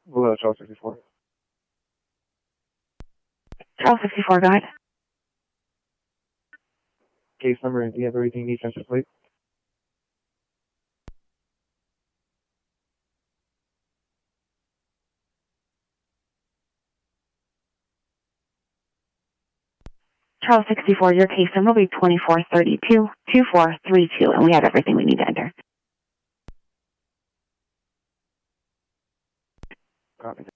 Hello, Charles 64. Charles 64, go ahead. Case number, do you have everything you need, transfer plate? Charles 64, your case number will be 2432-2432, and we have everything we need to enter. Copy.